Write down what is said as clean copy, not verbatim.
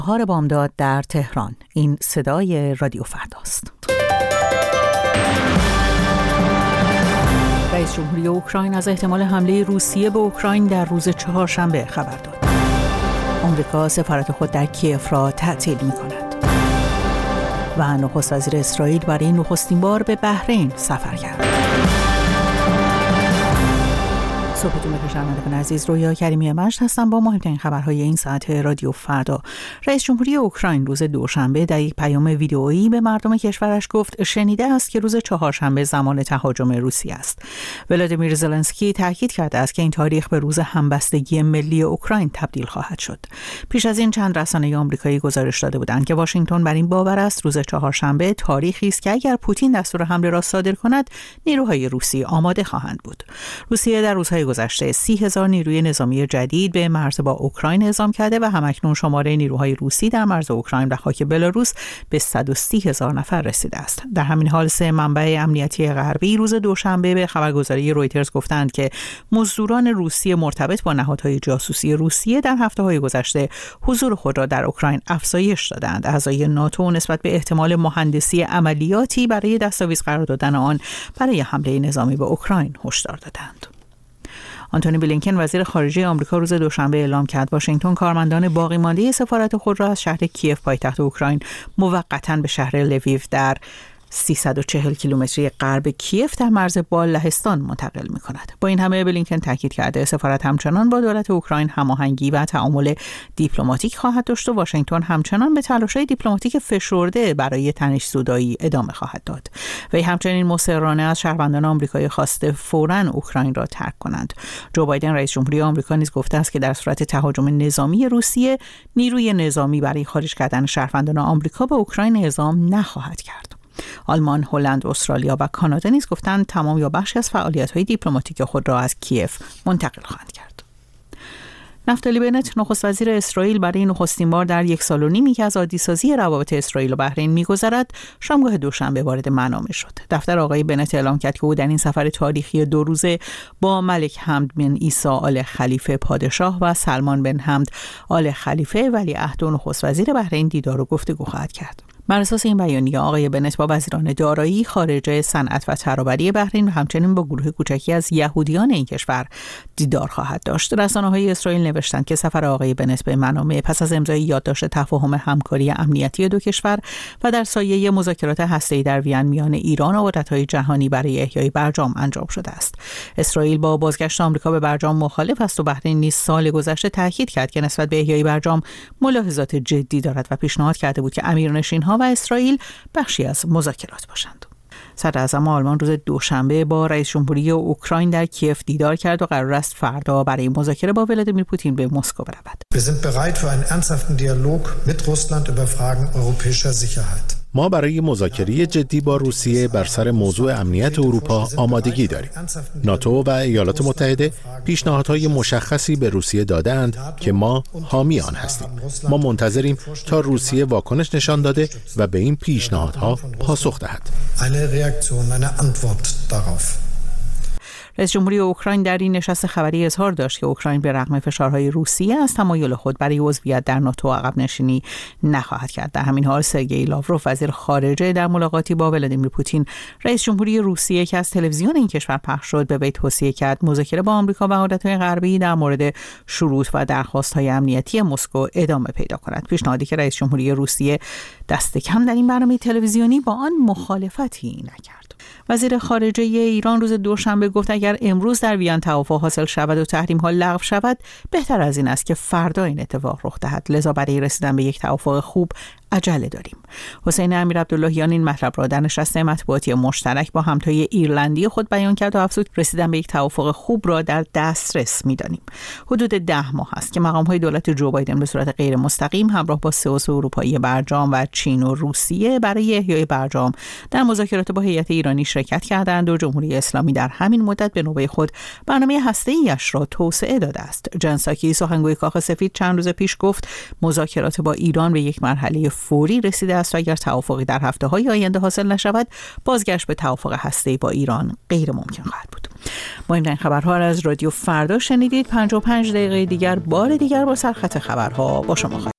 بهار بامداد در تهران. این صدای رادیو فرداست. رئیس جمهوری اوکراین از احتمال حمله روسیه به اوکراین در روز چهارشنبه خبر داد. آمریکا سفارت خود در کیف را تعطیل می‌کند. و نخست وزیر اسرائیل برای نخستین بار به بحرین سفر کرد. صبحتون بخیر شنوندگان عزیز، رویا کریمی مجد هستم با مهمترین خبرهای این ساعت رادیو فردا. رئیس جمهوری اوکراین روز دوشنبه در یک پیام ویدئویی به مردم کشورش گفت شنیده است که روز چهارشنبه زمان تهاجم روسیه است. ولادیمیر زلنسکی تاکید کرده است که این تاریخ به روز همبستگی ملی اوکراین تبدیل خواهد شد. پیش از این چند رسانه آمریکایی گزارش داده بودند که واشنگتن بر این باور است روز چهارشنبه تاریخی است که اگر پوتین دستور حمله را صادر کند نیروهای روسی آماده خواهند بود. روسیه در روزهای گذشته 30,000 نیروی نظامی جدید به مرز با اوکراین اعزام کرده و همکنون شماره نیروهای روسی در مرز اوکراین و خاک بلاروس به 130,000 نفر رسیده است. در همین حال سه منبع امنیتی غربی روز دوشنبه به خبرگزاری رویترز گفتند که مزدوران روسی مرتبط با نهادهای جاسوسی روسیه در هفته‌های گذشته حضور خود را در اوکراین افزایش دادند. اعضای ناتو نسبت به احتمال مهندسی عملیاتی برای دستاویز قرار دادن آن برای حمله نظامی به اوکراین هشدار دادند. آنتونی بلینکن وزیر خارجه آمریکا روز دوشنبه اعلام کرد واشنگتن کارمندان باقی مانده سفارت خود را از شهر کیف پایتخت اوکراین موقتاً به شهر لویو در 340 کیلومتری غرب کیف در مرز با لهستان منتقل می‌کند. با این همه بلینکن تاکید کرده سفارت همچنان با دولت اوکراین هماهنگی و تعامل دیپلماتیک خواهد داشت و واشنگتن همچنان به تلاش‌های دیپلماتیک فشرده برای تنش‌زدایی ادامه خواهد داد. وی همچنین مصرانه از شهروندان آمریکایی خواسته فوراً اوکراین را ترک کنند. جو بایدن رئیس جمهوری آمریکا نیز گفته است که در صورت تهاجم نظامی روسیه نیروی نظامی برای خارج کردن شهروندان آمریکا به اوکراین اعزام نخواهد کرد. آلمان، هلند، استرالیا و کانادا نیز گفتند تمام یا بخشی از فعالیت‌های دیپلماتیک خود را از کیف منتقل خواهند کرد. نفتالی بنت نخست وزیر اسرائیل برای نخستین بار در 1.5 سال که از عادی‌سازی روابط اسرائیل و بحرین می‌گذرد شامگاه دوشنبه وارد منامه شد. دفتر آقای بنت اعلام کرد که او در این سفر تاریخی 2 روزه با ملک حمد بن عیسی آل خلیفه پادشاه و سلمان بن حمد آل خلیفه ولیعهد و نخست وزیر بحرین دیدار و گفتگو خواهد کرد. بر اساس این بیانیه آقای بنت با وزیران دارایی، خارجه، صنعت و ترابری بحرین و همچنین با گروه کوچکی از یهودیان این کشور دیدار خواهد داشت. رسانه‌های اسرائیل نوشتند که سفر آقای بنت به منامه پس از امضای یادداشت تفاهم همکاری امنیتی دو کشور و در سایه مذاکرات هسته‌ای در وین میان ایران و قدرت‌های جهانی برای احیای برجام انجام شده است. اسرائیل با بازگشت آمریکا به برجام مخالف است و بحرین نیز سال گذشته تاکید کرد که نسبت به احیای برجام ملاحظات جدی دارد و پیشنهاد کرده بود که امیرنشین‌ها و اسرائیل بخشی از مذاکرات باشند. صدراعظم آلمان روز دوشنبه با رئیس جمهوری اوکراین در کیف دیدار کرد و قرار است فردا برای مذاکره با ولادیمیر پوتین به مسکو برود. Wir sind bereit für einen ernsthaften Dialog mit Russland über Fragen europäischer Sicherheit. ما برای مذاکره جدی با روسیه بر سر موضوع امنیت اروپا آمادگی داریم. ناتو و ایالات متحده پیشنهادهای مشخصی به روسیه دادند که ما حامی آن هستیم. ما منتظریم تا روسیه واکنش نشان داده و به این پیشنهادها پاسخ دهد. رئیس جمهوری اوکراین در این نشست خبری اظهار داشت که اوکراین به رغم فشارهای روسیه از تمایل خود برای عضویت در ناتو عقب نشینی نخواهد کرد. در همین حال سرگئی لاوروف وزیر خارجه در ملاقاتی با ولادیمیر پوتین رئیس جمهوری روسیه که از تلویزیون این کشور پخش شد به وی توصیه کرد مذاکره با آمریکا و قدرت‌های غربی در مورد شروط و درخواست‌های امنیتی مسکو ادامه پیدا کند. پیشنهادی که رئیس جمهوری روسیه دست کم در این برنامه تلویزیونی با آن مخالفتی نکرد. وزیر خارجه ایران روز دوشنبه گفت اگر امروز در وین توافق حاصل شود و تحریم‌ها لغو شود بهتر از این است که فردا این اتفاق رخ دهد، لذا برای رسیدن به یک توافق خوب عجله داریم. حسین امیرعبداللهیان این مطلب را در نشست مطبوعاتی مشترک با همتای ایرلندی خود بیان کرد و افزود رسیدن به یک توافق خوب را در دسترس می‌دانیم. حدود 10 ماه است که مقام‌های دولت جو بایدن به صورت غیر مستقیم همراه با 3 عضو اروپایی برجام و چین و روسیه برای احیای برجام در مذاکرات با هیئت ایرانی شرکت کردند و جمهوری اسلامی در همین مدت به نوبه خود برنامه هسته‌ای‌اش را توسعه داده است. جن ساکی سخنگوی کاخ سفید چند روز پیش گفت مذاکرات با ایران به یک مرحله فوری رسیده است و اگر توافقی در هفته‌های آینده حاصل نشود بازگشت به توافق هسته‌ای با ایران غیر ممکن خواهد بود. مهمترین خبرها را از رادیو فردا شنیدید. 55 دقیقه دیگر بار دیگر با سرخط خبرها با شما خواهیم